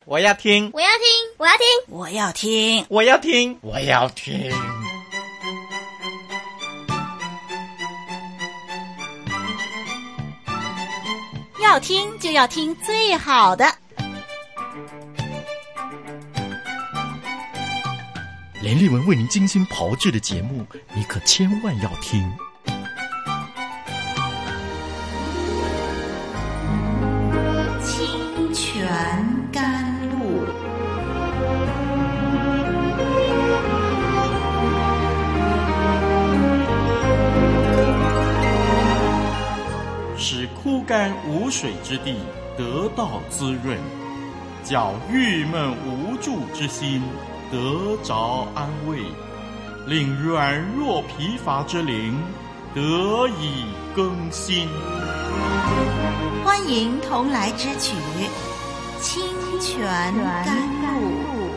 我要听， 我要听，我要听， 我要听， 我要听，我要听。 要听就要听最好的。 连丽文为您精心炮制的节目，你可千万要听。 清泉甘露， 使枯干无水之地得到滋润，叫郁闷无助之心得着安慰，令软弱疲乏之灵得以更新。 欢迎同来之曲《清泉甘露》。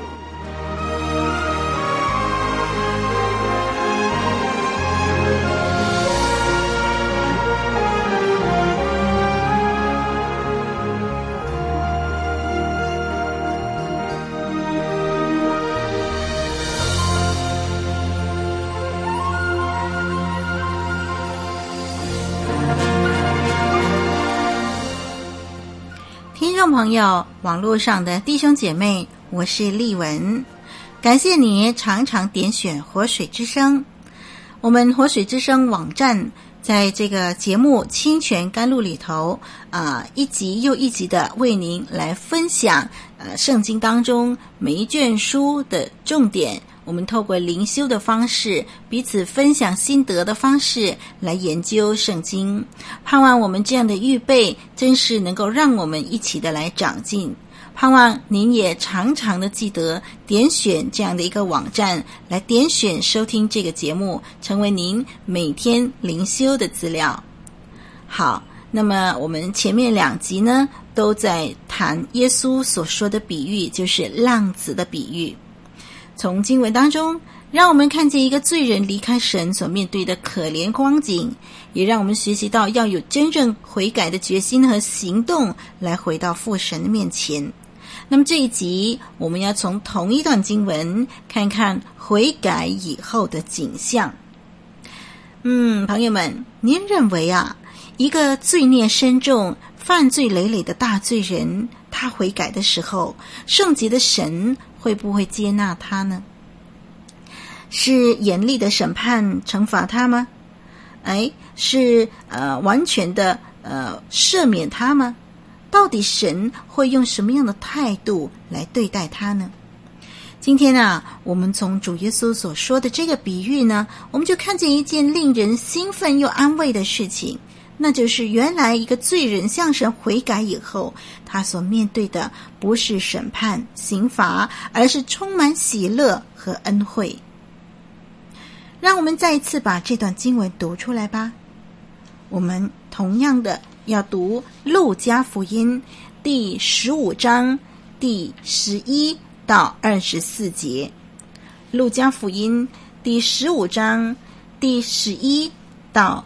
听众朋友，网络上的弟兄姐妹，我是丽文，感谢你常常点选活水之声。我们活水之声网站在这个节目清泉甘露里头一集又一集的为您来分享圣经当中每一卷书的重点，我们透过灵修的方式，彼此分享心得的方式来研究圣经，盼望我们这样的预备真是能够让我们一起的来长进。盼望您也常常的记得点选这样的一个网站来点选收听这个节目，成为您每天灵修的资料。好，那么我们前面2集呢都在谈耶稣所说的比喻，就是浪子的比喻。从经文当中让我们看见一个罪人离开神所面对的可怜光景，也让我们学习到要有真正悔改的决心和行动来回到父神的面前。那么这一集我们要从同一段经文看看悔改以后的景象。朋友们，您认为一个罪孽深重、犯罪累累的大罪人，他悔改的时候，圣洁的神会不会接纳他呢？是严厉的审判惩罚他吗？是完全的赦免他吗？到底神会用什么样的态度来对待他呢？今天我们从主耶稣所说的这个比喻呢，我们就看见一件令人兴奋又安慰的事情，那就是原来一个罪人向神悔改以后，他所面对的不是审判刑罚，而是充满喜乐和恩惠。让我们再一次把这段经文读出来吧。我们同样的要读路加福音第15章第11到24节。路加福音第15章第11到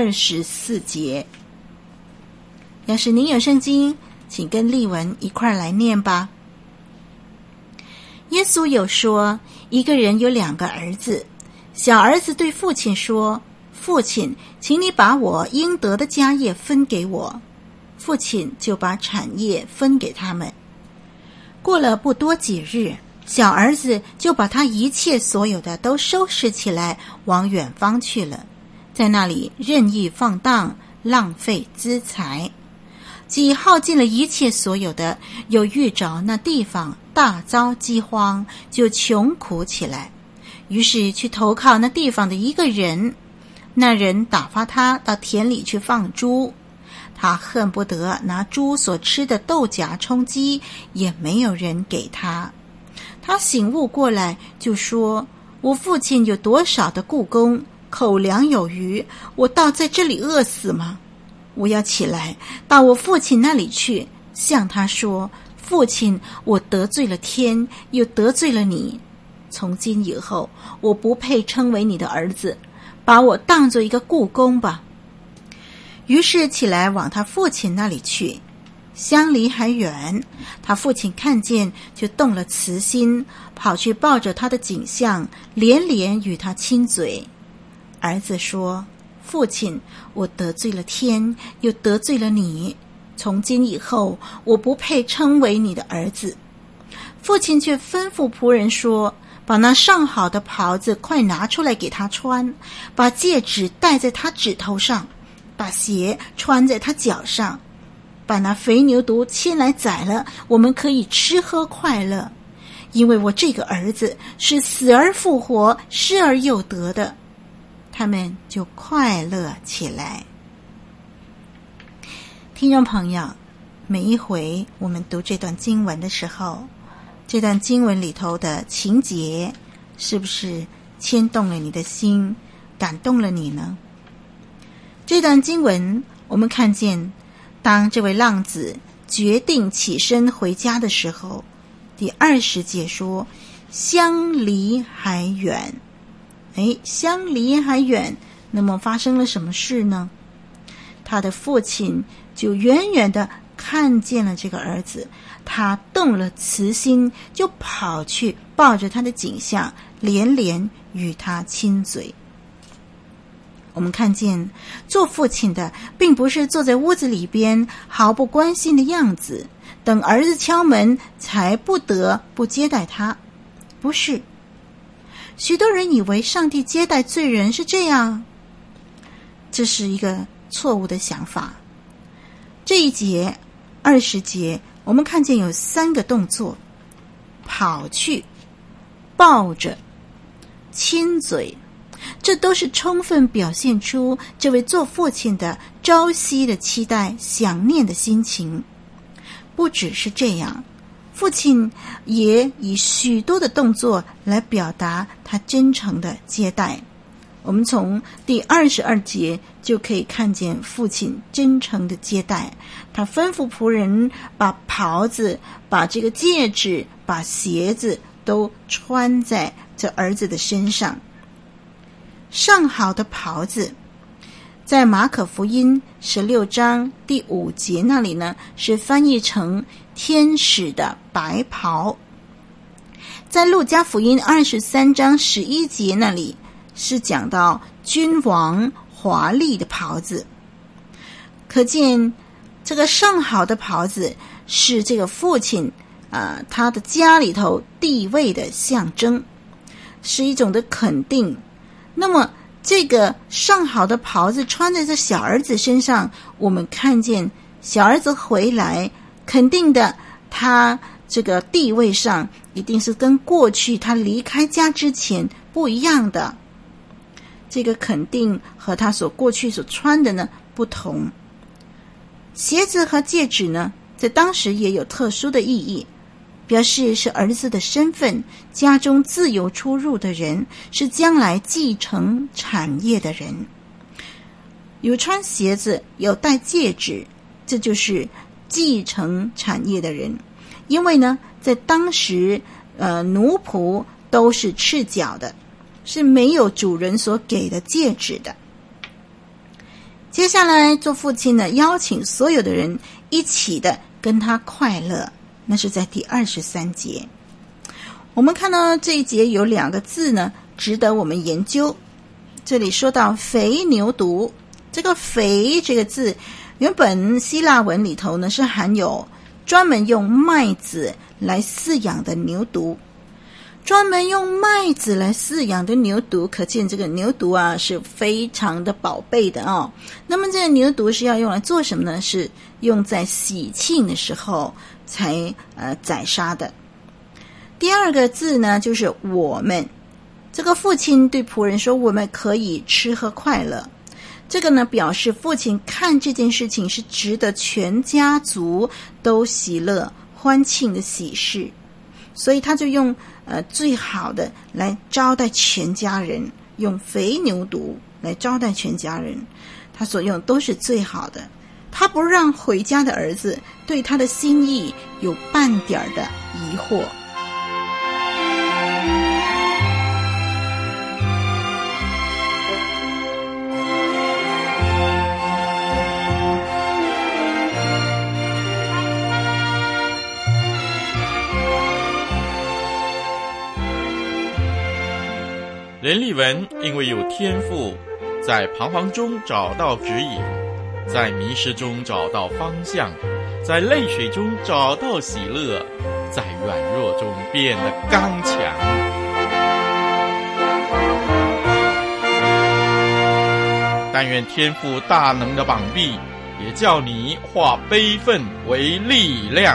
24节。要是您有圣经，请跟丽文一块来念吧。耶稣有说，一个人有2个儿子，小儿子对父亲说，父亲，请你把我应得的家业分给我。父亲就把产业分给他们。过了不多几日，小儿子就把他一切所有的都收拾起来，往远方去了，在那里任意放荡，浪费资财。既耗尽了一切所有的，又遇着那地方大遭饥荒，就穷苦起来，于是去投靠那地方的一个人。那人打发他到田里去放猪，他恨不得拿猪所吃的豆荚充饥，也没有人给他。他醒悟过来，就说，我父亲有多少的雇工，口粮有余，我倒在这里饿死吗？我要起来到我父亲那里去，向他说，父亲，我得罪了天，又得罪了你，从今以后我不配称为你的儿子，把我当作一个雇工吧。于是起来往他父亲那里去。 相离还远。他父亲看见，就动了慈心，跑去抱着他的颈项，连连与他亲嘴。儿子说：父亲，我得罪了天，又得罪了你，从今以后，我不配称为你的儿子。父亲却吩咐仆人说：把那上好的袍子快拿出来给他穿，把戒指戴在他指头上，把鞋穿在他脚上，把那肥牛犊牵来宰了，我们可以吃喝快乐。因为我这个儿子是死而复活，失而又得的。他们就快乐起来。听众朋友，每一回我们读这段经文的时候，这段经文里头的情节是不是牵动了你的心，感动了你呢？这段经文我们看见，当这位浪子决定起身回家的时候，第20节说相离还远。相离还远，那么发生了什么事呢？他的父亲就远远地看见了这个儿子，他动了慈心，就跑去抱着他的颈项，连连与他亲嘴。我们看见做父亲的并不是坐在屋子里边毫不关心的样子，等儿子敲门才不得不接待他，不是。许多人以为上帝接待罪人是这样，这是一个错误的想法。这一节20节我们看见有3个动作：跑去、抱着、亲嘴，这都是充分表现出这位做父亲的朝夕的期待、想念的心情。不只是这样，父亲也以许多的动作来表达他真诚的接待。我们从第22节就可以看见父亲真诚的接待，他吩咐仆人把袍子、把这个戒指、把鞋子都穿在这儿子的身上。上好的袍子，在马可福音16章第5节那里呢，是翻译成天使的白袍。在路加福音23章11节那里是讲到君王华丽的袍子。可见这个上好的袍子是这个父亲他的家里头地位的象征，是一种的肯定。那么这个上好的袍子穿在这小儿子身上，我们看见小儿子回来，肯定的他这个地位上一定是跟过去他离开家之前不一样的。这个肯定和他过去所穿的呢不同。鞋子和戒指呢，在当时也有特殊的意义，表示是儿子的身份，家中自由出入的人，是将来继承产业的人。有穿鞋子，有戴戒指，这就是继承产业的人。因为呢，在当时奴仆都是赤脚的，是没有主人所给的戒指的。接下来做父亲呢，邀请所有的人一起的跟他快乐，那是在第23节。我们看到这一节有2个字呢值得我们研究。这里说到肥牛犊，这个肥这个字原本希腊文里头呢是含有专门用麦子来饲养的牛犊。专门用麦子来饲养的牛犊，可见这个牛犊是非常的宝贝的哦。那么这个牛犊是要用来做什么呢？是用在喜庆的时候才宰杀的。第2个字呢就是我们，这个父亲对仆人说我们可以吃喝快乐。这个呢表示父亲看这件事情是值得全家族都喜乐欢庆的喜事，所以他就用最好的来招待全家人，用肥牛犊来招待全家人，他所用都是最好的。他不让回家的儿子对他的心意有半点的疑惑。 连丽文因为有天赋，在彷徨中找到指引，在迷失中找到方向，在泪水中找到喜乐，在软弱中变得刚强。但愿天父大能的膀臂也叫你化悲愤为力量。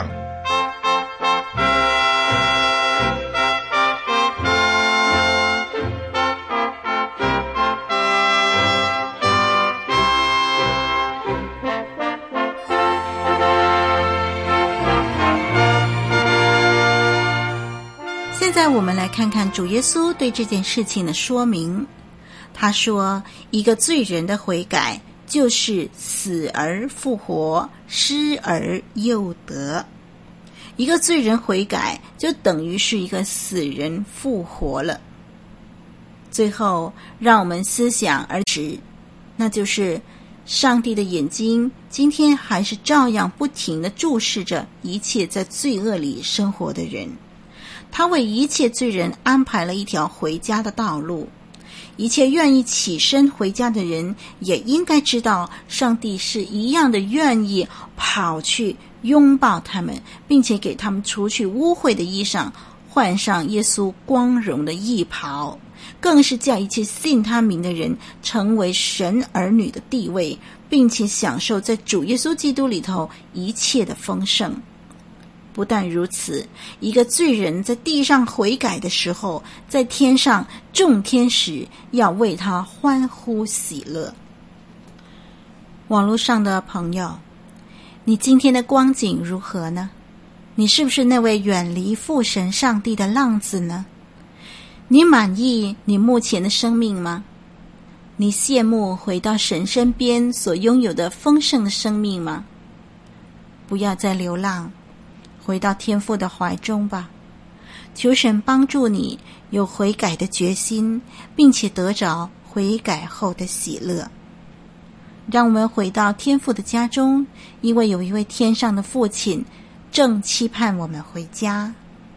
现在我们来看看主耶稣对这件事情的说明。他说，一个罪人的悔改就是死而复活，失而又得。一个罪人悔改就等于是一个死人复活了。最后让我们思想而止，那就是上帝的眼睛今天还是照样不停地注视着一切在罪恶里生活的人。他为一切罪人安排了一条回家的道路。一切愿意起身回家的人也应该知道，上帝是一样的愿意跑去拥抱他们，并且给他们除去污秽的衣裳，换上耶稣光荣的义袍，更是叫一切信他名的人成为神儿女的地位，并且享受在主耶稣基督里头一切的丰盛。不但如此，一个罪人在地上悔改的时候，在天上众天使要为他欢呼喜乐。网络上的朋友，你今天的光景如何呢？你是不是那位远离父神上帝的浪子呢？你满意你目前的生命吗？你羡慕回到神身边所拥有的丰盛的生命吗？不要再流浪，回到天父的怀中吧。求神帮助你有悔改的决心，并且得着悔改后的喜乐。让我们回到天父的家中，因为有一位天上的父亲正期盼我们回家。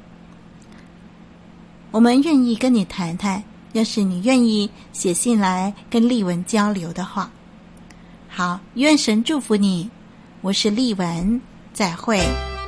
我们愿意跟你谈谈，要是你愿意写信来跟丽文交流的话。好，愿神祝福你，我是丽文，再会。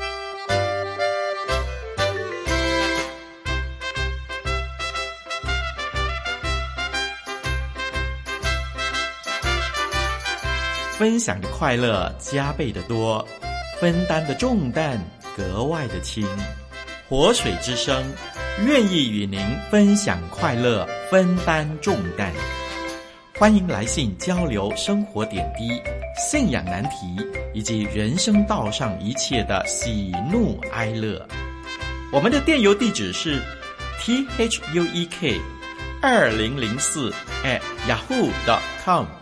分享的快乐加倍的多，分担的重担格外的轻。活水之声愿意与您分享快乐，分担重担。欢迎来信交流生活点滴、信仰难题以及人生道上一切的喜怒哀乐。我们的电邮地址是 THUEK2004@yahoo.com。